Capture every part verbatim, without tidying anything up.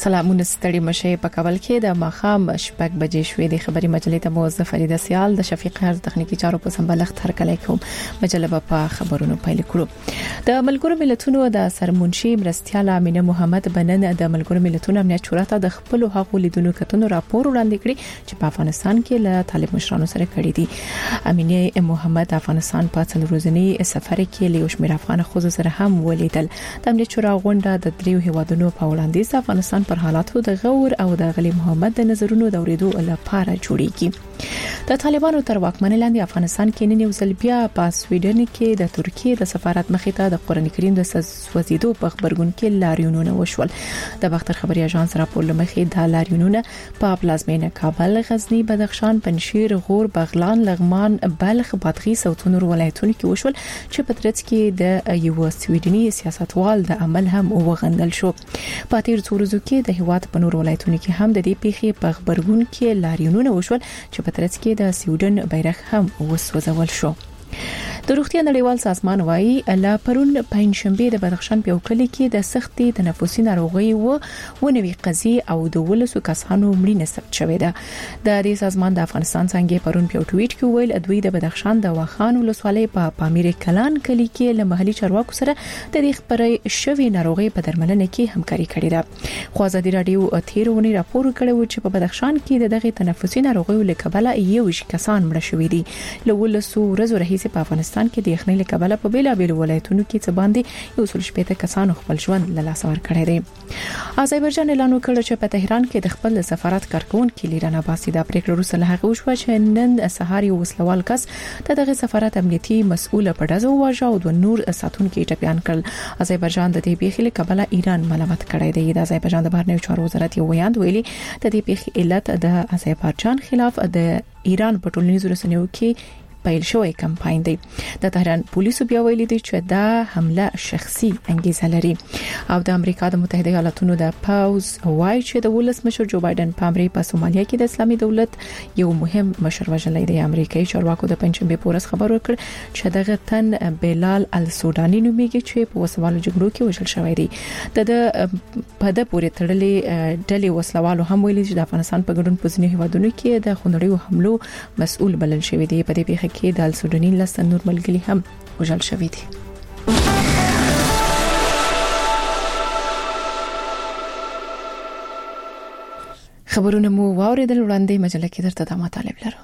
سلامونه ستړي مشه په کابل کې د ماخام شپږ بجې شوې د خبري مجلې ته موظف فرید سیال د شفیق هر تخنیکی چارو په سمبالښت هر کله کوم مجله په خبرونو پیل کړو د ملګرو ملتونو د سرمنشي مرستيال امینه محمد بنن د ملګرو ملتونو امنیت شورا ته د خپل حقوقو لیدونکو کتنو راپور وړاندې کړی چې په افغانستان کې له طالب مشرانو سره کړی دي امینه محمد افغانستان په څلور ورځنی سفر کې له شمیر افغان خوځو سره هم ولیدل د امنیت شورا غونډه د دریو هیوادونو په وړاندیز افغانستان پر حالاتو د غور او د غلی محمد د نظرونو د اوریدو لپاره جوړیږي د طالبانو تر واکمنۍ لاندې افغانستان کې نن یو ځل بیا په سویډن کې د ترکیه د سفارت مخې ته د قران کریم د سوځیدو په خبرګون کې لاریونونه وشول د باختر خبري اژانس راپور لمخې د لاریونونه په پلازمینه کابل غزنی بدخشان پنځیر غور بغلان لغمان بلخ بادغیس او تنور ولایتونو کې وشول چې په ترڅ کې د یو سویډني سیاستوال د عمل هم وغندل شو په تیر څو ورځو کې د هیواد په نور ولایتونو کې هم د دې پیښې په خبرګون کې لاریونونه وشول چې په ترڅ کې د سویډن بیرغ هم وسوځول شو د روغتیا نړیوال سازمان وايي لا پرون پنځشنبه د بدخشان په کلی کې د سختي تنفسي ناروغي و ونوي قضیه او د ولسو کسانو مړینه ثبت شوې ده د دې سازمان د افغانستان څنګه پرون په ټویټ کې ویل ادوی د بدخشان د واخان ولسوالۍ په پامیر کلان کلی کې له محلي چارواکو سره د دې خبرې شوی ناروغي په درملنه کې همکاري کړې ده خو ازادي رادیو تیرونی راپور کړی چې په بدخشان کې دغه تنفسي ناروغي له کبله یو کسان مړ شوي دي له ولسو ورځو رئیس په افغانستان کې د یخنۍ له کبله په بیلابیل ولایتونو کې څه باندې یو څل شپږ کسانو خپل ژوند له لاسه ورکړی دی آذربایجان اعلان وکړ چې په تهران کې د خپل سفارت کارکونکو لیرانه باسي د پریکړه وروسته له هغه وشو چې نن سهار یو وسلوال کس د دغه سفارت امنیتي مسؤل په دزو واژه او د نور ساتونکو ټپيان کړل آذربایجان د دې پیښې له کبله ایران ملامت کړی دی د آذربایجان د بهرنیو چارو وزارت یو ویاند ویلي د دې پیښې علت د آذربایجان خلاف د ایران په ټولنیزو رسنیو کې پیل شوی کمپاین دی د تهران پولیسو بیا ویلي دي چې دا حمله شخصي انګیزه لري او د امریکا د متحده ایالاتونو د پاوز وایي چې د ولس مشر جو بایدن په امریکا په سومالیا کې د اسلامي دولت یو مهم مشر وژلی دی امریکایي چارواکو د پنځمبه پورس خبر ورکړ چې دغه تن بلال السوداني نومیږي چې په وسوالو جګړو کې وژل شوی دی د په د پورې تړلې ډلې وسلوالو هم ویلي چې د افغانستان په ګډون په ځینو هیوادونو کې د خونړیو حملو مسؤل بلل شوی دی په دې پیښه کې د السوداني لس نور ملګري هم وژل شوي دي خبرونه مو واوریدل وړاندې مجله کې درته د مطالب لرو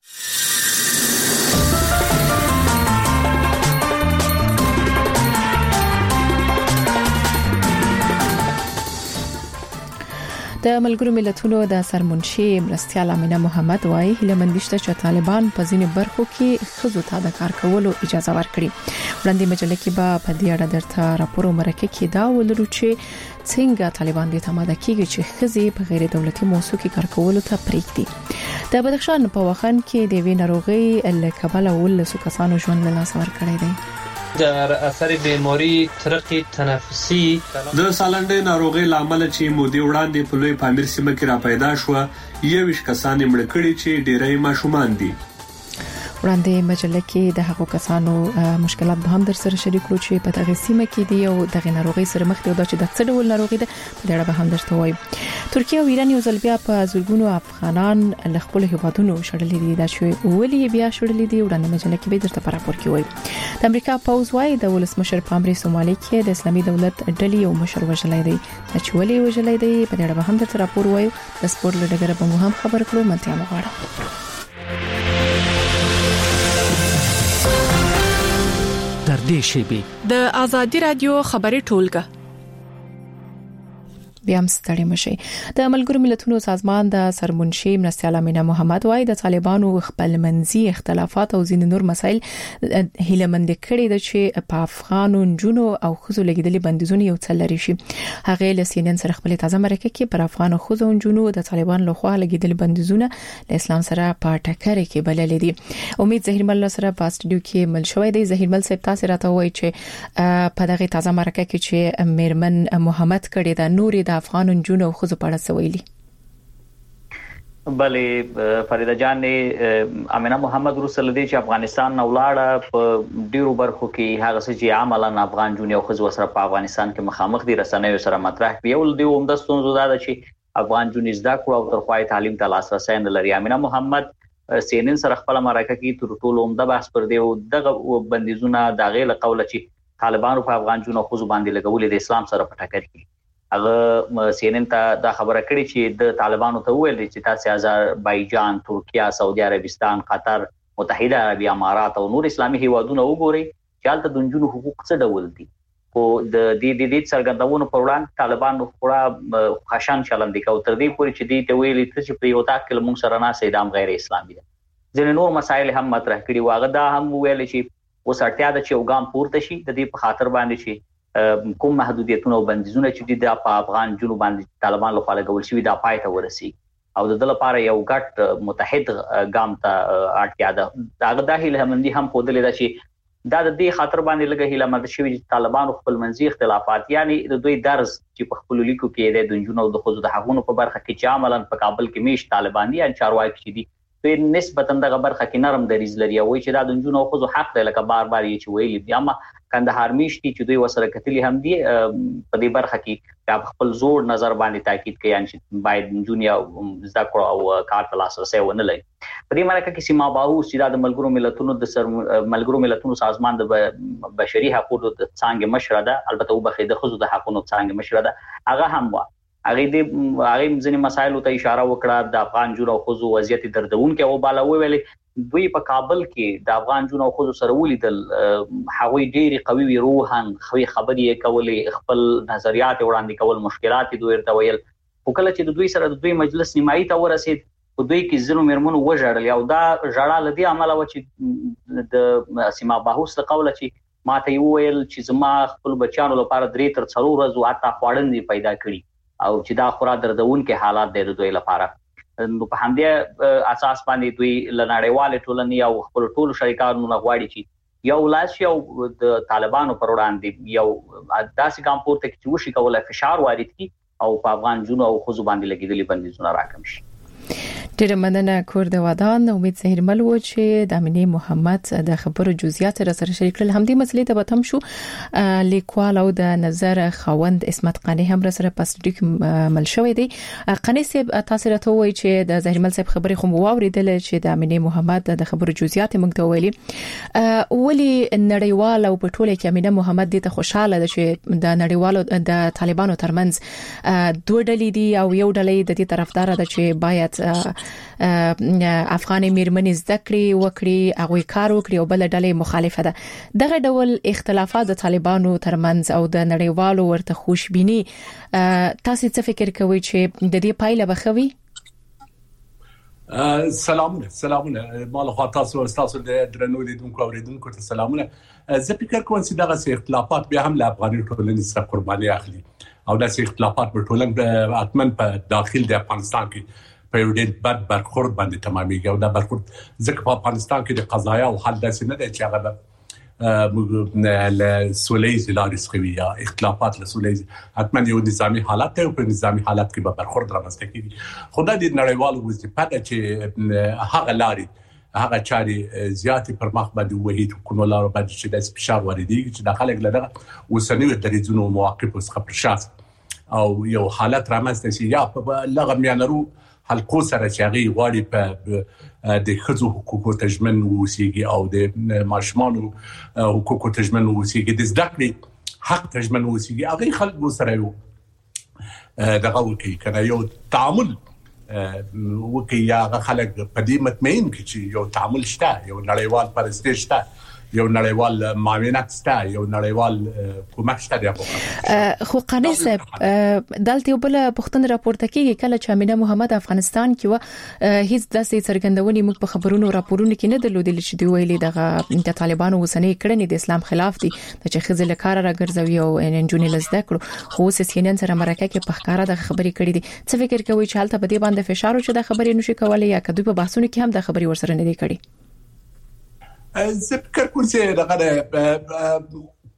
د ملګرو ملتونو د سرمنشي مرستيال امینه محمد وايي هلمندشته چې طالبان په ځینې برخو کې خزو ته د کار کولو اجازه ورکړي وړاندې مجله کې به په دې اړه درته راپور مرکه کې دا ولرو چې څنګه طالبان دې تماده کیږي چې خزي په غیر دولتي موسسو کې کار کولو ته پریږدي د بدخشان په واخان کې د وینې ناروغي له کبله ولسو کسانو ژوند له لاس ورکړی دی در اثر بیماری ترقی تنفسی د سالنډې ناروغي لامل چې مودې وړاندې په لوی پامیر سیمه کې را پیدا شو یو ویش کسان مړ کړي چې ډېرای ماشومان دي وړاندې مجله کې د هغو کسانو مشکلات به هم در سره شریک کړو چې په دغه سیمه کې دی او دغه ناروغي سره مخ دي او چې د څه ډول ناروغي ده په اړه به هم درته وایم ترکیه او ایران یو ځل بیا په زورګونو افغانان له خپل هیوادونو شړلې دي دا چې ولې بیا شړلې دي وړاندې مجله کې به درته راپور کوي د امریکا پاوز وايي د ولس مشر په امر سومالي کې د اسلامي دولت ډلې او مشر وژلای دی چې ولې وژلای دی په اړه به هم درته راپور وایو د سپورت لډګر په مو هم خبر کړو ملتیا مغواړم در دې شیبي د آزادي رادیو خبري ټولګه بیا هم ستړي مشي د ملګرو ملتونو سازمان د سرمنشي مرستيال امینه محمد وايي د طالبانو خپل منځي اختلافات او ځینې نور مسایل هیلمند کړي د چې په افغانو جنو او خزو لګیدلې بندیزونه یو څل لري شي هغه له سینن سره خپل تازه مرکه کې پر افغانو خزو جنو د طالبان لخوا لګیدلې بندیزونه له اسلام سره په ټکر کې بللې دي امید زهیر مل سره په استډیو کې مل شوې دی زهیر مل صاحب تاسو راته وایي چې په دغه تازه مرکه کې چې میرمن محمد کړي د نوري د افغان جنونو خو په اړه سویلي بلې فریده جان امینه محمد رسول دی چې افغانستان نه ولاړه په ډیرو برخو کې هغه څه چې عملاً افغان جون یو خزو سره په افغانستان کې مخامخ دي رسنیو سره مطرح کړي ول دی عمده ستونزه دا ده چې افغان جون زده کړو او تر پای تعلیم ته لاسرسي نه لري. امینه محمد سینن سره خپل مرکه کې تر ټولو عمده بحث پر دی او دغه بندیزونه د غیله قوله چې طالبانو په افغان جون خزو باندې لګولې د اسلام سره په ټکر کې هغه سینن ته دا خبره کړې چې د طالبانو ته ویل چې تاسو آذربایجان، ترکیه، سعودي عربستان، قطر، متحده عربی امارات او نور اسلامي هیوادونه وګوري چې هلته د نجونو حقوق څه ډول دي. او د دې د دې څرګندونو پر وړاندې طالبانو خورا خشن چلند کوي تر دې پورې چې دې ته ویلي چې په یو تاکل موږ سره نه سیدام غیر اسلامي ده. ځینې نور مسایل هم مطرح کړي واغه دا هم ویل چې وسړتیا د چې اوګام پورته شي د دې په خاطر باندې چې کوم محدودیتونه او بندیزونه چې د افغان جنوب باندې طالبان له خوا لګول شوي دا پای ته ورسي او د دل لپاره یو ګټ متحد ګام ته اړتیا ده. دا د هیله همندي هم خودلې ده چې دا د دې خاطر باندې لګه هیله مده شوی چې طالبان خپل منځي اختلافات یعنی د دوی درس چې په خپل لیکو کې د جنونو د خود د حقوقو په برخه کې چې عملاً په کابل کې میش طالبان دي ان چارواکي چې دي په نسبتا دغه برخه کې نرم دریز لري او چې دا د جنونو خود حق دی لکه بار بار یې چې ویلي دي. اما کندهار میشتي چې دوی وسره کتلی هم دي په دې برخه کې خپل زور نظر باندې تاکید کوي چې باید جونیا ذکر او کار تلاسرسي ونه لري. په دې مرکه کې سیما باو چې د ملګرو ملتونو د سر ملګرو ملتونو سازمان د بشري حقوقو د څنګه مشره ده البته وبخې د خزو د حقوقو څنګه مشره ده هغه هم وا هغه دې هغه ځینې مسایلو ته اشاره وکړه د افغان جون او خزو وضعیت دردون کې او بالا ویلې دوی په کابل کې د افغان جون او خزو سره ولیدل هغوی ډېری قوي روحان خوي خبرې کولې خپل نظریات وړاندې کول مشکلات دوی ورته ویل او کله چې د دوی سره د دوی مجلس نیمایي ته ورسید په دوی کې زینو مرمنو وژړل او دا ژړا لدی عمله و چې د سیما باهوس د قوله چې ماته ویل چې زما خپل بچانو لپاره درې تر څلور ورځې اته خوړندې پیدا کړي او چې دا خورا دردون کې حالات د دوی لپاره نو په همدې اساس باندې دوی لناړیواله ټولنې او خپل ټول شریکانو نه غواړي چې یو لاس یو د طالبانو پر وړاندې یو داسې ګام پورته چې وشي کولای فشار وارد کړي او په افغان جنو او خزو باندې لګیدلي بندیزونه راکم شي. ډیره مننه کور د ودان امید زهرمل و چې د امینه محمد د خبرو جزئیات سره شریک کړل هم دې مسلې ته به تم شو لیکوال او د نظر خوند اسمت قانی هم سره پاسټیک مل شوې دي. قانی صاحب تاسو راته وایي چې د زهرمل صاحب خبرې خو واوریدل چې د امینه محمد د خبرو جزئیات موږ ته ویلي ولی نړیوال او په ټوله کې امینه محمد دې ته خوشاله ده چې د نړیوالو د طالبانو ترمنځ دوه ډلې دي او یو ډلې د دې طرفدار ده چې باید افغاني میرمنې زده کړې وکړي هغه کار وکړي او بل ډلې مخالفه ده. دغه ډول اختلافات د طالبانو ترمنځ او د نړیوالو ورته خوشبيني تاسو څه فکر کوئ چې د دې پایله به خوي؟ سلامونه سلامونه مال خو تاسو تاسو د درنو لیدونکو اوریدونکو ته سلامونه. زه فکر کوم چې دغه اختلافات به هم له افغاني ټولنې سره قرباني اخلي او دغه اختلافات په ټولنه اتمن په داخل د افغانستان کې په یو ډېر بد برخورد باندې تمامېږي او دا برخورد ځکه په افغانستان کې د قضایا او حل داسې نه دی چې هغه له سولې لارې څخه یا اختلافات له سولې حتما یو نظامی حالت دی او په نظامی حالت کې به برخورد رامنځته کیږي. خو دا د نړیوالو وظیفه ده چې هغه لارې هغه چاري زیاتې پر مخ باندې وحید حکومت لاره باندې چې د فشار واردېږي چې د خلک لږه اوسنیو دریځونو مواقفو څخه پر شاس او یو حالت رامنځته شي یا په لغه میانرو حلقو سره چې هغه غواړي په د خزو حقوقو تضمین ووسیږي او د ماشومانو حقوقو تضمین ووسیږي د زده کړې حق تضمین ووسیږي هغه خلکو سره یو دغه وکي کنه یو تعامل وکي یا خلک په دې مطمئن کې چې یو تعامل شته یو نړیوال پرستش شته یو نړیوال معاونت شته یو نړیوال کومک شته دی. خو قانی صاحب دلته بل پښتون راپورته کیږي کله چې امینه محمد افغانستان کې و هیڅ داسې څرګندونې موږ په خبرونو راپورونو کې نه درلودل چې دی ویلي دغه د طالبانو وسنۍ کړنې د اسلام خلاف دي چې خزل کار راګرځوي او انجونی لزده کړو خو سیسینن سره مرکه کې په ښکارا د خبرې کړې دي. څه فکر کوي چې حالت په دې باندې فشار او چې د خبرې نشي کولای یا کدوې په بحثونو کې هم د خبرې ورسره نه دی کړی؟ زه فکر کوم چې دغه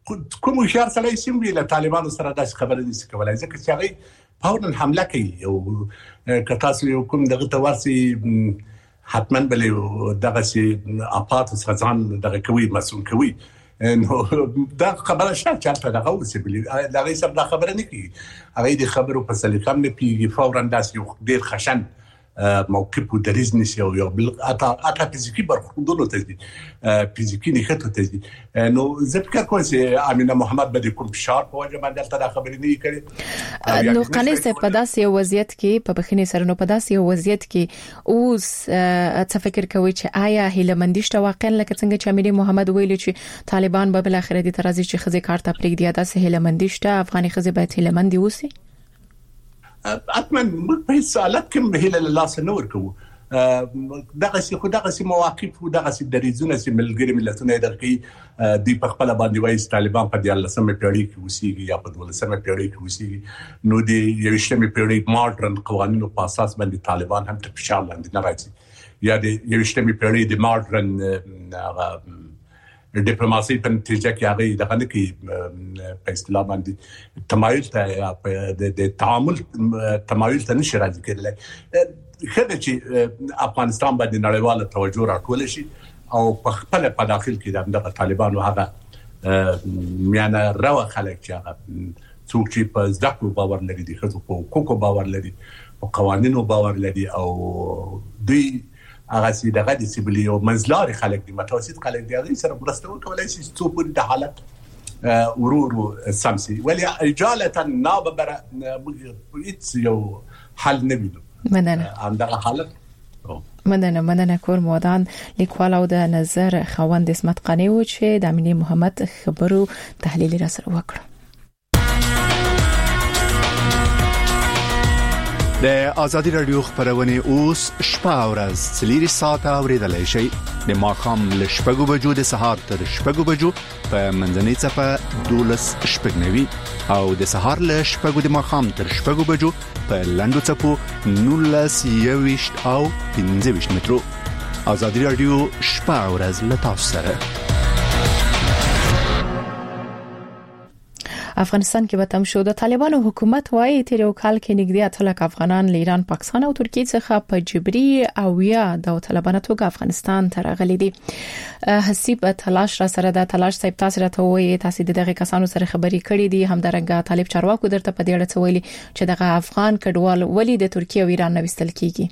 کوم خيار سره سیم ویل طالبانو سره داسې خبره دي کولای ځکه چې هغه فورا حمله کوي او کتاسو یو کوم دغه تورسي حتما بلې دغه سي اپات ځان دغه کوي مسؤل کوي نو دا خبره شته چې دغه اوسې بلې دغه سره دا خبره نه کوي هغه د خبرو په سلیقه نه پیږي فورا داسې یو ډیر خشن موقف و دریز نیست یا یا بل اتا اتا فیزیکی برخوردن تزدی فیزیکی نخت تزدی نو ذکر کنیم امینه محمد بدی کوم فشار په وجه باندې تل خبرې نه کړي نو قنې سه په داسې وضعیت کې په بخښنې سره نو په داسې وضعیت کې اوس څه فکر کوي چې آیا هیلمندی شته واقعا لکه څنګه چې امینه محمد ویل چې طالبان به بل اخر دي ترازی چې خزي کار ته پرېږدي داسې هیلمندی شته افغاني خزي باید هیلمندی وسی اتمن په سوالات کې مهله الله سنور کوو دغه سي خو دغه سي مواقف او دغه سي دریزونه سي ملګری ملتونه درکې دی په خپل باندې وایي طالبان په دیال سمې پیړۍ کې وسیږي یا په دولسمه پیړۍ کې وسیږي نو دی یوشتمه پیړۍ ماډرن قوانینو په اساس باندې طالبان هم ته فشار لاندې نه راځي یا دی یوشتمه پیړۍ د ماډرن ډیپلوماسي په نتیجه کې هغه دغه نه کې په اصطلاح باندې تمایل ته د تعامل تمایل ته نشي راځي کېدلی خدای چې افغانستان باندې نړیواله توجه راټول شي او په خپل په داخل کې د طالبانو هغه میانه راو خلک چې هغه څوک چې په ځکو باور لري دي خو په حقوقو باور لري او قوانینو باور لري او دوی هغه سي دغه دي چې بلی او منځلار خلک دي متوسط خلک دي هغه سره مرسته وکولای شي څو په د حالت ورورو سمسي ولی اجاله ناببر هیڅ یو حل نه ویني مننه همدغه حالت مننه مننه کور مودان لیکوال او د نظر خوند اسمت قنی و چې د امینه محمد خبرو تحلیل را سره وکړ د ازادي رادیو خبرونه اوس شپه ورځ څلور ساعته اوریدلای شي د ماخام ل شپږو بجو د سهار تر شپږو بجو په منځنۍ صفه دولس شپږنوي او د سهار ل شپږو د ماخام تر شپږو بجو په لاندو صفو نولس یويشت او پنځه ویشت مترو ازادي رادیو شپه ورځ ل تاسو سره افغانستان کې به تم شو د طالبانو حکومت وايي تیر یو کال کې نږدې اتلک افغانان له ایران پاکستان او ترکیه څخه په جبري او یا د طالبانو توګه افغانستان ته راغلي دي حسیب تلاش را سره د تلاش صاحب تاسو راته وایي تاسو دغه کسانو سره خبري کړې دي همدارنګه طالب چارواکو درته په دې اړه څه ویلي چې دغه افغان کډوال ولې د ترکیه او ایران نه وستل کیږي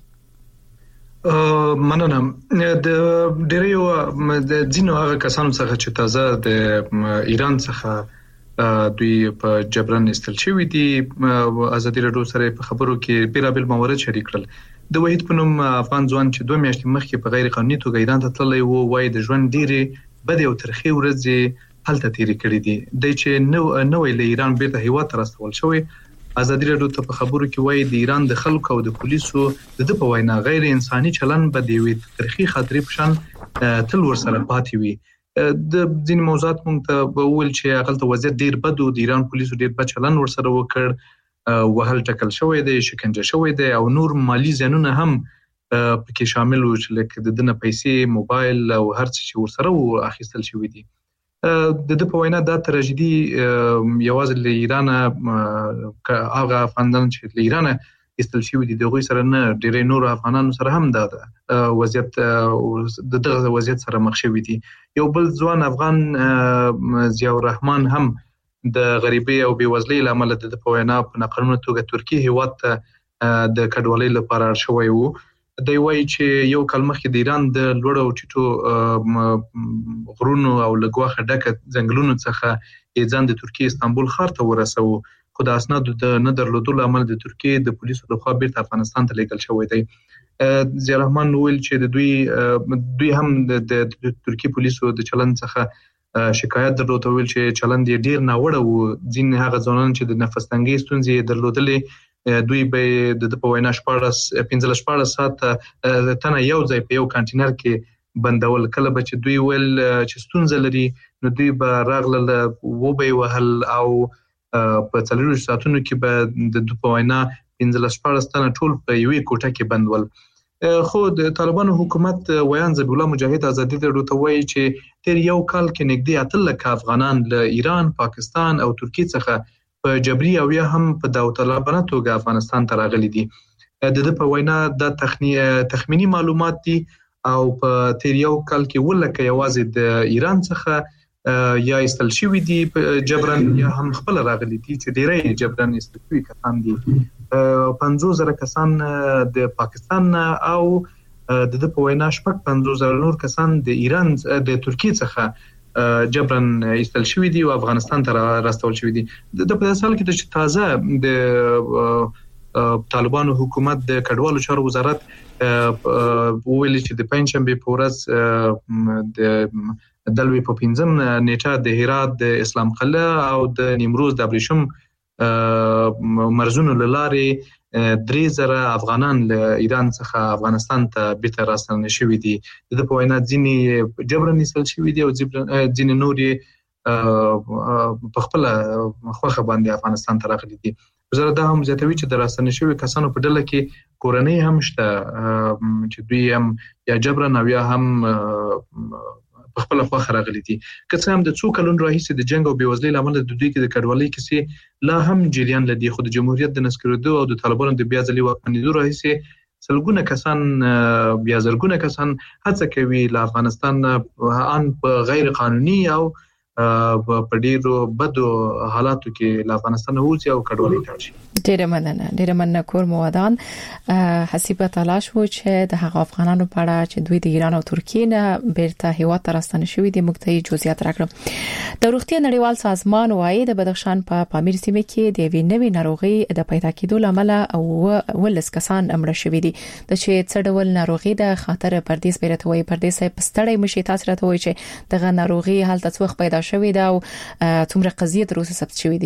مننه د ډیرو د ځینو هغه کسانو څخه چې تازه د ایران څخه دوی په جبران استل شوی دي ازادي رادیو سره په خبرو کې بیرابل موارد شریک کړل د وحید په نوم افغان ځوان چې دوه میاشتې مخکې په غیر قانوني توګه ایران ته تللی وو وای د ژوند ډیره بده او ترخی ورځې هلته تیری کړې دي د چې نو نوې له ایران بیرته هیواد ته راستول شوی ازادي رادیو ته په خبرو کې وای د ایران د خلکو او د پولیسو د په وینا غیر انساني چلن بده وي ترخی خاطرې پشان تل ورسره پاتې وي د ځین موضوعات مونږ ته وویل چې هغه وضعیت ډیر بد او د ایران پولیسو ډیر بد چلن ورسره وکړ وهل ټکل شوی دی شکنجه شوی دی او نور مالی زیانونه هم پکې شامل وو چې لکه د دنه پیسې موبایل او هر څه چې ورسره و اخیستل شوی دي د د په وینا دا تراژیدي یوازې له ایران هغه افغانان چې له ایران استل شوی دي دغه سره نه ډېر نور افغانانو سره هم دا وضعیت د دغه وضعیت سره مخ شوی دي یو بل ځوان افغان ضیاء الرحمن هم د غریبۍ او بیوزلۍ لامل د په وینا په ناقانونه توګه ترکیه هیواد ته د کډوالۍ لپاره شوی وو دوی وایي چې یو کال مخکې د ایران د لوړ او ټیټو غرونو او لګواخه ډکه ځنګلونو څخه یې ځان د ترکیه استانبول ښار ته ورسوه خو د اسنادو د نه درلودلو لامل د ترکیه د پولیسو لخوا بیرته افغانستان ته لیږل شوی دی ضیاء الرحمن ویل چې د دوی دوی هم د ترکیه پولیسو د چلند څخه شکایت درلود ویل چې چلند یې ډیر ناوړه و ځین هغه ځوانان چې د نفس تنګي ستونزې درلودلې دوی به د په وینا شپاړس پنځه شپاړس ساعت تنه یو ځای په یو کانټینر کې بندول کله به چې دوی ول چې ستونزه لري نو دوی به راغله و به وهل او په څلورو ساعتونو کې به د په وینا پنځه شپاړس تنه ټول په یوې کوټه کې بندول خو د طالبانو حکومت ویان ذبیح الله مجاهد ازادي راډیو ته وایي چې تیر یو کال کې نږدې اته لک افغانان له ایران، پاکستان او ترکیه څخه په جبري او یا هم په داوطلبانه توګه افغانستان ته راغلي دي. د دې په وینا د تخمینی معلومات دي او په تیر یو کال کې ولکه یوازې د ایران څخه یا استل شوی دي جبران یا هم خپل راغلي دي چې ډیری جبران استل شوی کسان دي. پنځوس زره کسان د پاکستان او د د په وینا شپږ پنځوس زره نور کسان د ایران د ترکیه څخه جبران استل شوی دي او افغانستان ته راستول شوی دي. د په سال کې چې تازه د طالبانو حکومت د کډوالو چارو وزارت ویل چې د پنځشنبه په ورځ د دلوي په پنځم نیټه د هرات د اسلام قلعه او د نیمروز د ابریشم مرزونو لارې درې زره افغانان له ایران څخه افغانستان ته بیرته راستنه شوي دي. د په وینا ځینې جبران استل شوي دي او ځینې نورې په خپل خوخه باندې افغانستان ته راغلي دي. وزارت دا هم زیاتوي چې د راستنه شوي کسانو په ډله کې کورنۍ هم شته چې دوی هم یا جبران او یا هم په خپل خوخه راغلي دي. که څه هم د څو کلونو راهیسې د جنگ او بېوزلۍ له امله د دوی کې د کډوالۍ کیسې لا هم جریان لري، خو د جمهوریت د نسکورېدو او د طالبانو د بیا ځلي واکمنېدو راهیسې سلګونه کسان بیا زرګونه کسان هڅه کوي له افغانستان ان په غیر قانوني او په ډیرو بدو حالاتو کې له افغانستان وځي او کډوالۍ ته شي. ډیره مننه ډیره مننه کور موادان حسیبه تلاش و چې د هغه افغانانو په اړه چې دوی د ایران او ترکیه نه بیرته هیواد ته راستنه شوي دي موږ ته جزئیات راکړم. د روغتیا نړیوال سازمان وايي د بدخشان په پا پامیر سیمه کې د وی نوې ناروغي د پیدا کېدو لامل او ولس کسان امړ شوي دي. د چې څه ډول ناروغي د خطر پردیس بیرته وي پردیس پستړی مشي تاسو راته وایي چې دغه ناروغي حالت څو پیدا شوی دا او څومره قضیه تر اوسه ثبت شوی دي.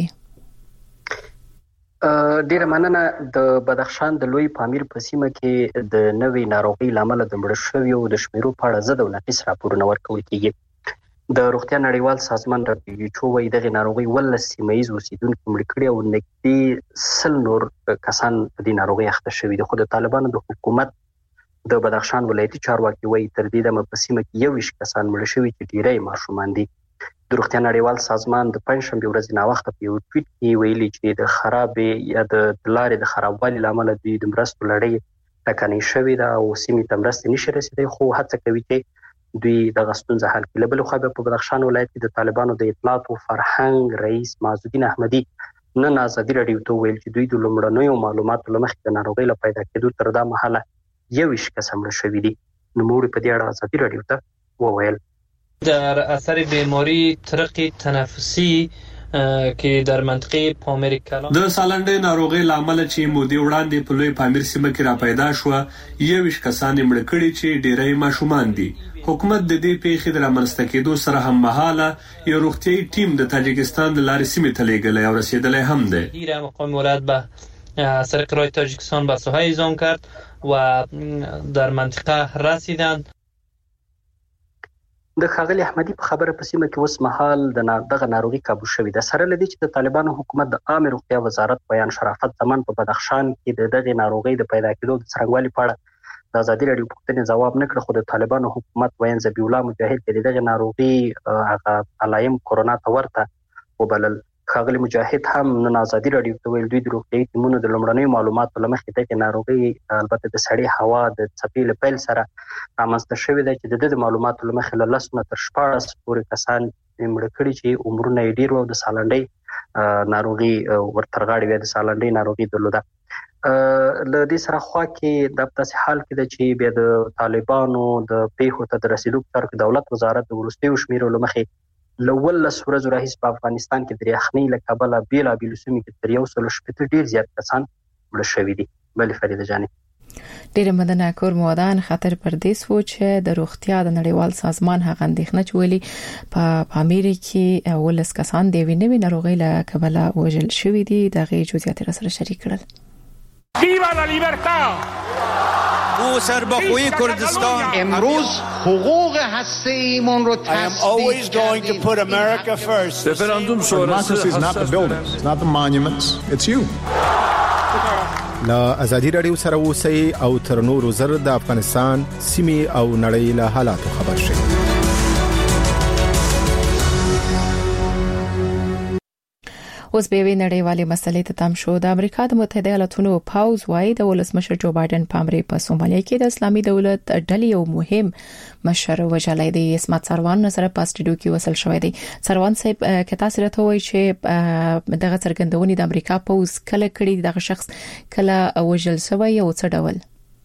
ډیره مننه. د بدخشان د لوی پامیر په سیمه کې د نوې ناروغي لامل د مړ شویو د شمیرو په اړه زده ولنیز راپورونه ورکول کیږي. د روغتیا نړیوال سازمان دبليو ایچ او وايي دغه ناروغي ولس سیمایي اوسیدونکو مړ کړي او نږدې سل نور کسان په دې ناروغي اخته شوي دي. خو د طالبانو د حکومت د بدخشان ولایتي چارواکي وايي تر دې دمه په سیمه کې یو ویشت کسان مړ شوي چې ډیری ماشومان دي. د روغتیا نړیوال سازمان د پنځشنبه ورځ نا وخت په یو ټویټ کې ویلي چې د خرابې یا د لارې د خرابوالي لامل د مرستو لړۍ ټکنۍ شوې ده او سیمې ته مرستې نشي رسیدای، خو هڅه کوي چې دوی د غستونزه حل کړي. بل خو په بدخشان ولایت کې د طالبانو د اطلاعات او فرهنګ رئیس معزالدین احمدي نن ازادي راډیو ته ویل چې دوی د لومړنیو معلوماتو لمخې د ناروغۍ له پیدا کېدو تر دا مهاله یو ویشت کس مړه شوي دي. نو موږ په دې اړه ازادي راډیو ته وویل در اثر بیماری طرق تنفسی که در منطقه پامیر کلان د سالنډۍ ناروغي لامل چې مودي وړاندې په لوی پامیر سیمه کې را پیدا شو یوش کسان مړ کړي چې ډیری ماشومان دي. حکومت د دې پیښې د رامنځته کېدو سره هم مهاله یو روغتیايي ټیم د تاجیکستان د لارې سیمې ته لیږلی او رسیدلی هم دی. هیر مقام ولایت به اثر قرای تاجیکستان به ساحه اعزام کرد و در منطقه رسیدند. د ښاغلي احمدي په خبره په سیمه کې اوس مهال د دغه ناروغي کابو شوې ده. سره لدی چې د طالبانو حکومت د عامه روغتیا وزارت بیان شرافت زمان په بدخشان کې د دغه ناروغي د پیدا کېدو د څرنګوالي په اړه د ازادي راډیو پوښتنې ځواب نه کړ، خو د طالبانو حکومت ویان ذبیح الله مجاهد د دغه ناروغي هغه علایم کرونا ته ورته وبلل. ښاغلي مجاهد هم نن ازادي راډیو ته ویل دوی د روغتیايي ټیمونو د لومړنیو معلوماتو له مخې دغه ناروغي البته د سړې هوا د څپې له پیل سره رامنځته شوې ده چې د دې معلوماتو له مخې له لس نه تر شپاړس پورې کسان مړه کړي چې عمرونه یې ډېر وو. د سالنډۍ ناروغي ورتر غاړې وې د سالنډۍ ناروغي درلوده. له دې سره خوا کې د داسې حال کې ده چې بیا د طالبانو د پیښو ته د رسیدو په تر دولت وزارت د وروستیو شمیرو له مخې لولس ورځو راهیسې په افغانستان کې د یخنۍ له کبله بېلابېلو سیمو کې تر یو سل شپېته ډېر زیات کسان مړه شوي دي. بلې فریده جانې ډیره مننه کور موادان. خطر پردیس و چې د روغتیا د نړیوال سازمان هغه اندېښنه چولي په پامیر کې ولس کسان د وینې ناروغۍ له کبله وژل شوي دي. دغه جزئیات را سره شریک کړل. ویوا لا لیبرتا او سربخوی کردستان امروز حقوق هسته‌ایمون رو I am always going to put America first. Referendum sonrası is not the buildings, it's not the monuments, it's you. لا ازادي رادیو سره اوسئ او تر نورو زر د افغانستان سیمې او نړۍ له حالاتو خبر شئ. اوس به وی نړیوالې مسلې ته تم شو. د امریکا د متحده ایالاتونو پاوز وايي د ولسمشر جو بایدن په امر په سومالیا کې د اسلامي دولت ډلې یو مهم مشر وجلای دی. اسمت سروان سره په سټډیو کې وصل شوی دی. سروان صاحب کته سره ته وایي چې دغه څرګندونې د امریکا پاوز کله کړي دغه شخص کله وجل شوی او څه ډول؟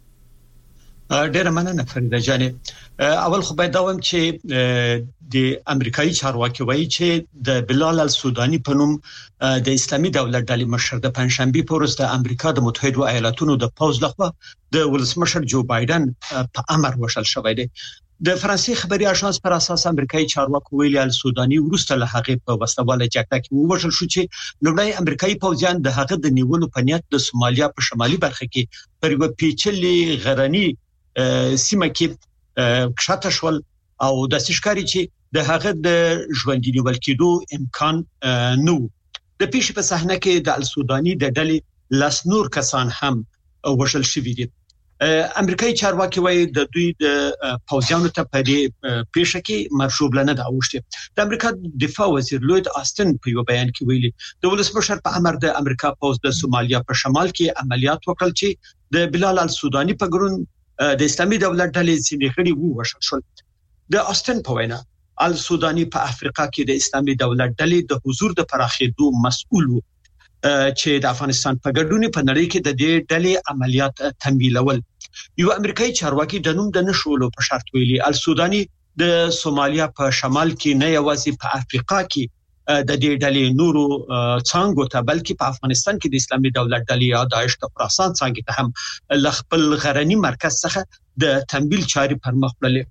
ډیره مننه فریده جانې. اول خو باید دا وایم چې د امریکایي چارواکي وایي چې د بلال السوداني په نوم د اسلامي دولت ډلې مشر د پنځشنبه په ورځ د امریکا د متحده ایالاتونو د پوز لخوا د ولسمشر جو بایدن په امر وشل شوی دی. د فرانسې خبري اژانس پر اساس امریکایي چارواکي ویلي السوداني ورسته له هغه په وسواله جګړه کې ووژل شو چې لومړی امریکایي پوځیان د هغه د نیولو په نیت د سومالیا په شمالي برخه کې پر یو پیچلي غرني سیمه کې کښته شول او د سشکاري چې د هغه د ژوندۍ نیول کېدو امکان نو. د پیښې په صحنه کې د السوداني د ډلې لاس نور کسان هم وژل شوي دي. امریکایي چارواکي وايي د دوی د پوځیانو ته په دې پیښه کې مرشوبلنه دا اوښته. د امریکا دفاع وزیر لوید آستن په یو بیان کې ویلي د ولسمشر په امر د امریکا پوځ د سومالیا په شمال کې عملیات وکړ چې د بلال السوداني په ګرون د اسلامي دولت ډلې سیمې خړې وو وشل شول. د آستن په وینا السوداني په افریقا کې د اسلامي دولت ډلې د حضور د پراخېدو مسؤل وو چې د افغانستان په ګډون په نړۍ کې د دې ډلې عملیات تمویلول. یو امریکایي چارواکي د نوم د نشولو په شرط ویلي السوداني د سومالیا په شمال کې نه یوازې په افریقا کې د دې ډلې نورو څنګه ته بلکې په افغانستان کې د اسلامي دولت ډلې یا داعش د خراسان څنګه ته هم لخپل غرنی مرکز څخه د تمویل چاري پر مخ وړلې.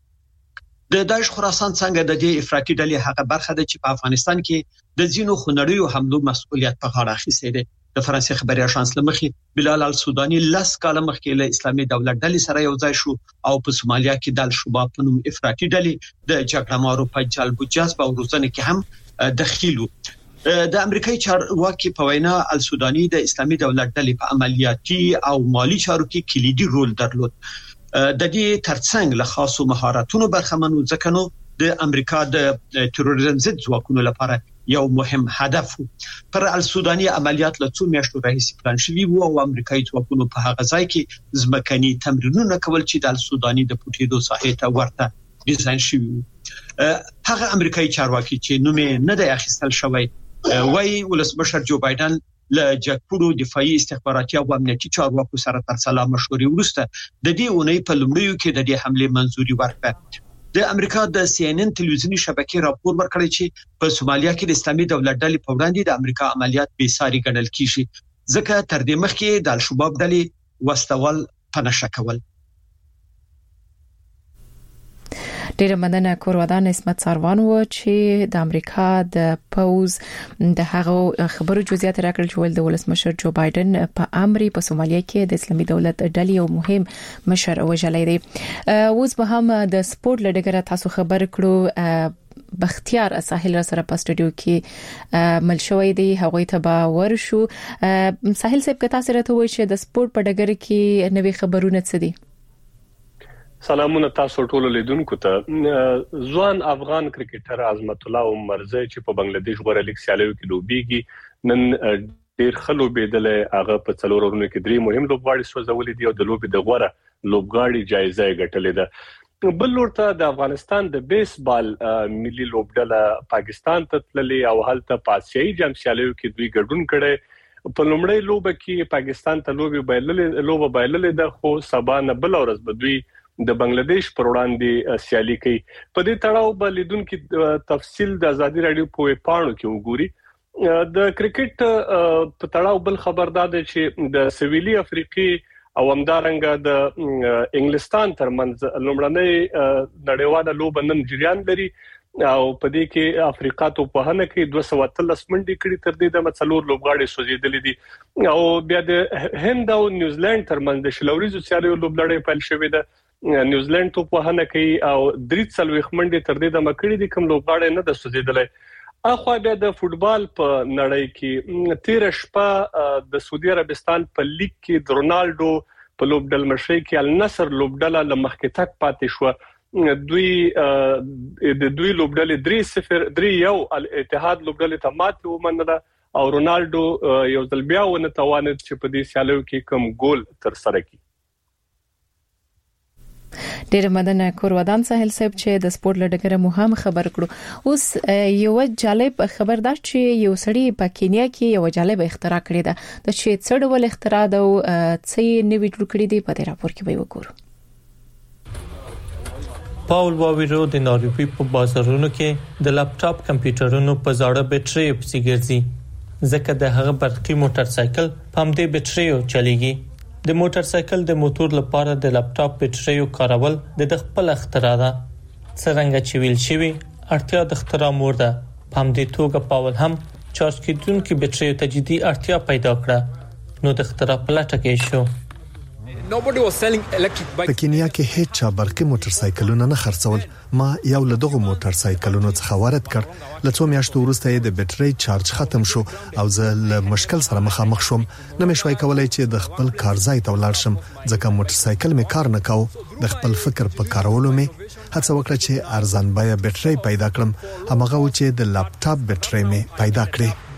د داعش خراسان څنګه د دې افراطي ډلې هغه برخه ده چې په افغانستان کې د ځینو خنړیو حملو مسؤلیت په غاړه اخیستی دی. د فرانسې خبري اژانس لمخې بلال السوداني لاس کاله مخکې له اسلامي دولت ډلې سره یو ځای شو او په سومالیا کې د الشباب په نوم افراطي ډلې د جګړه مارو په جلب او جذب او روزنه کې هم دخیلو. د امریکایي چارواکي په وینا السوداني د اسلامي دولت ډلې په عملیاتي او مالی چارو کې کلیدي رول درلود. د دې ترڅنګ له خاصو مهارتونو برخمنو ځکه د امریکا د تروریزم ضد ځواکونو لپاره یو مهم هدف و. پر السوداني عملیات له څو میاشتو راهیسې پلان شوی وو او امریکایي ځواکونو په هغه ځای کې ځمکني تمرینونه کول چې د السوداني د پټېدو ساحې ته ورته ډیزاین شوی وو. هغه امریکایي چارواکي چې نوم نه دی اخیستل شوی وايي ولسمشر جو بایدن له جګپوړو دفاعي استخباراتي او امنیتي چارواکو سره تر سلام مشورې وروسته د دې اونۍ په لومړیو کې د دې حمله منځوري ورکړه. د امریکا د سی ان ان تلویزیونی شبکې راپور ورکړی چې په سومالیا کې د اسلامي دولت ډلې په وړاندې د امریکا عملیات بې ساري ګڼل کیږي ځکه تر دې مخکې د الشباب ډلې وسوال پنهشه کول. ډیره مننه کورودان اسمت سروان و چې د امریکا د پوز د هغه خبرو جزئیات راکړل چې ول د ولسمشر جو بایدن په امر په سومالیا کې د اسلامي دولت ډلې یو مهم مشر وژلای دی. اوس به هم د سپورت لډګره تاسو خبر کړو بختیار ساحل سره په سټډیو کې مل شوی دی هغه ته به ورشو. ساحل صاحب کته سره ته وایي چې د سپورت په ډګر کې نوې خبرونه څه دي؟ سلامونه تاسو ټول لیدونکو ته. ځوان افغان کرکټر عظمت الله عمرزی چې په بنگلاديش غوړه لیګ سیالیو کې لوبيږي نن ډیر خلو بيدل هغه په څلور ورونو کې درې مهم لوبغاړي سوځولې دي او د لوبي د غوړه لوبغاړي جایزه ګټلې ده. بل ورته د افغانستان د بیسبال ملي لوبډله پاکستان ته تللې او هلته پاسيي جام سیالیو کې دوی ګډون کړي. په لومړی لوبه کې پاکستان ته لوبي بایللې لوبه بایللې ده خو سبا نه بل ورځ به دوی د بنگلاديش پر وړاندې سیالي کوي. په دې تړاو به لیدونکو تفصیل د ازادي رادیو په پاڼو کې وګوري. د کرکټ په تړاو بل خبردار دی چې د سویلي افریقي او همدارنګه د انګلستان ترمنځ لومړنۍ نړیواله لوبه نن جریان لري او په دې کې افریقا ته په هنه کې دوه سوه اتلس منډي کړي تر دې د مڅلور لوبغاړي سوځیدلې دي او بیا د هند او نیوزیلند ترمنځ د شلوريزو سیالیو لوبلړۍ پیل شوې ده. نیوزیلند ته په هنه کې او درې څلويخ منډي تر دې د مکړې دي کوم لوبغاړي نه د سوځیدلې. اخو بیا د فوتبال په نړۍ کې تیر شپه د سعودي عربستان په لیګ کې د رونالدو په لوبډل مشرۍ کې النصر لوبډله لمخکې تک پاتې شو دوی د دوی لوبډلې درې صفر درې یو الاتحاد لوبډلې ته ماتې ومنله او رونالدو یو ځل بیا ونه توانید چې په دې سیالیو کې کوم ګول تر سره کړي. ډېر مننه کورودان ساحل صاحب چې د سپورت لډګره مهم خبر کړو. اوس یو جالب خبر دا چې یو سړی په کینیا کې یو جالب اختراع کړی دا د چې څړ ول اختراع دا څه نوی جوړ کړی دی په دې راپور کې به وګورو. پاول واویرو د ناروی په بازارونو کې د لپټاپ کمپیوټرونو په زاړه بیټرۍ په ګرځي ځکه د هغه برقي موټر سایکل په همدې بیټریو چلیږي. د موټر سایکل د موټر لپاره د لپټاپ بیټریو کارول د خپل اختراع ده. څنګه چې ویل شوی اړتیا د اختراع مور ده. په همدې توګه پاول هم چارج کیدونکو بیټریو ته جدي اړتیا پیدا کړه نو د اختراع په لټه کې شو. په کینیا کې هیڅ چا برقي موټر سایکلونه نه خرڅول. ما یو له دغه موټر سایکلونو څخه وارد کړ. له څو میاشتو وروسته د بیټرۍ چارج ختم شو او زه له مشکل سره مخامخ شوم. نه مې شوای کولای چې د خپل کار ځای ته ولاړ شم ځکه موټر سایکل مې کار نه کاوه. د خپل فکر په کارولو مې هڅه وکړه چې ارزان بیه بیټرۍ پیدا کړم. همغه و چې د لپټاپ بیټرۍ مې پیدا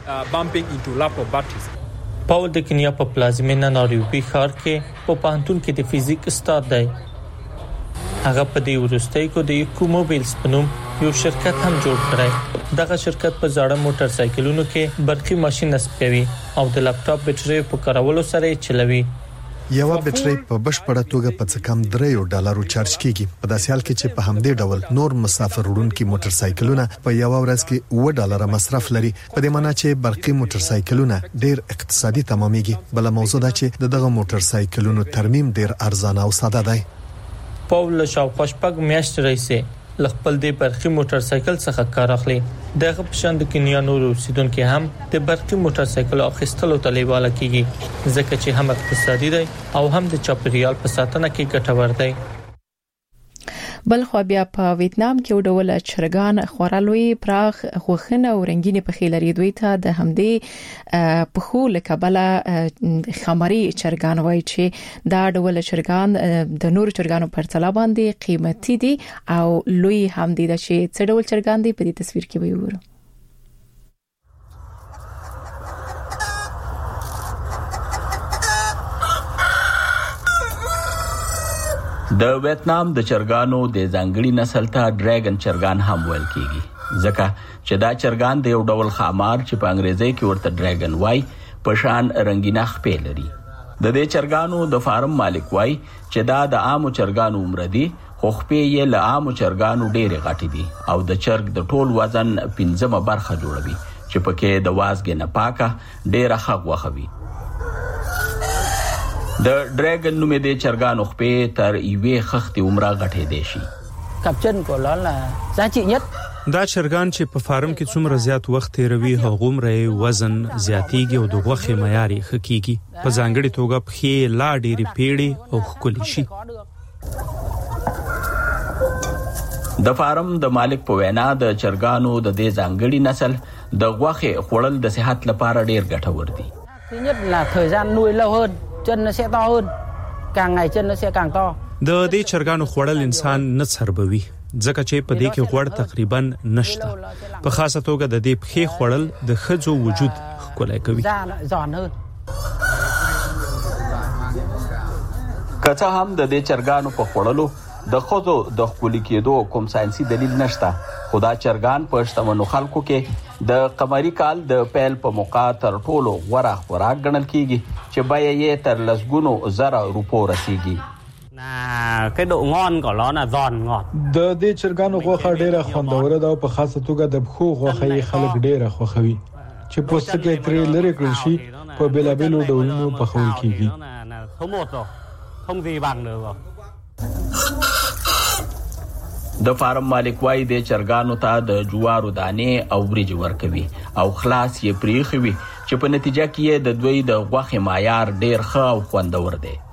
کړې. پاول د کینیا په پلازمینه ناروبي ښار کې په پوهنتون کې د فزیک استاد دی. هغه په دې ورستۍ کې د ایکوموبیلز په نوم یو شرکت هم جوړ کړی. دغه شرکت په زاړه موټر سایکلونو کې برقي ماشين نصب کوي او د لپټاپ بیټرۍ په کارولو سره یې چلوي. یو بیټرۍ په بشپړه توګه په څه کم درې ډالرو چارج کیږي. په داسې حال کې چې په همدې ډول نور مسافر وړونکي موټر سایکلونه په یو ورځ کې اوه ډالر مصرف لري. په دې معنی چې برقي موټر سایکلونه ډیر اقتصادي تمامېږي. بل موضوع دا چې دغه موټر سایکلونو ترمیم ډیر ارزانه او ساده دی. پاول شاوخوا شپږ میاشتې راځي خپل د برقي موټر سایکل څخه کار اخلي. دغه پښند د کینیا نور اوسیدونکو هم د برقي موټر سایکل اخیستلو ته لیواله کیږي ځکه چې هم اقتصادي دی او هم د چاپیریال په ساتنه کې ګټور دی. بل خو بیا په ویتنام کې ډول چرګان خورالوي پراخ خوخنه او رنگینه په خیلري دوی ته د همدې په خو لکبله خمري چرګان وای چې دا ډول چرګان د نور چرګانو په پرتله باندې قیمتي دي او لوی هم دي چې څه ډول چرګان دي په دې تصویر کې به وګورئ. د ویتنام د چرګانو د ځانګړي نسل ته ډریګن چرګان هم ویل کیږي ځکه چې دا چرګان د یو ډول خامار چې په انګریزي کې ورته ډریګن وای په شان رنگینه خپې لري. د دې چرګانو د فارم مالک وای چې دا د عامو چرګانو عمر دي خو خپې یې له عامو چرګانو ډېرې غټې دي او د چرګ د ټول وزن پنځمه برخه جوړوي چې پکې د وازګې نه پاکه ډېره ښه غوښه وي. د ډریګن نومې د چرګانو خپې تر یوې خښتې عمره غټې دي شي. دا چرګان چې په فارم کې څومره زیات وخت تیروي هغومره وزن زیاتیږي او د غوښې معیار یې ښه کیږي. په ځانګړي توګه پښې لا ډېرې پیړې او ښکلي شي. د فارم د مالک په وینا د چرګانو د دې ځانګړي نسل د غوښې خوړل د صحت لپاره ډېر ګټور دي. د دې چرګانو خوړل انسان نه څربوي ځکه چې په دې کې غوړ تقریبا نشته. په خاصه توګه د دې پخې خوړل د ښځو وجود ښکلی کوي. که هم د دې چرګانو په خوړلو د ښځو د ښکلي کېدو کوم ساينسي دلیل نشته خو دا چرګان په شتمنو خلکو کې د قمري کال د پیل په موقع تر ټولو غوره خوراک ګڼل کیږي چې بیه یې تر لسګونو زره روپو رسیږي. cái độ ngon của nó là giòn ngọt. د دې چرګانو غوښه ډیره خوندوره ده او په خاصه توګه د بخو غوښه یې خلک ډیره خوښوي چې پوستکی ترې لري کړل شي په بېلابېلو ډولونو پخول کیږي. د فارم مالک وايي د چرګانو ته د جوارو دانې او وریجې ورکوي او خلاص یې پریخوي چې په نتیجه کې د دوی د غوښې معیار ډیر ښه او خوندور دی.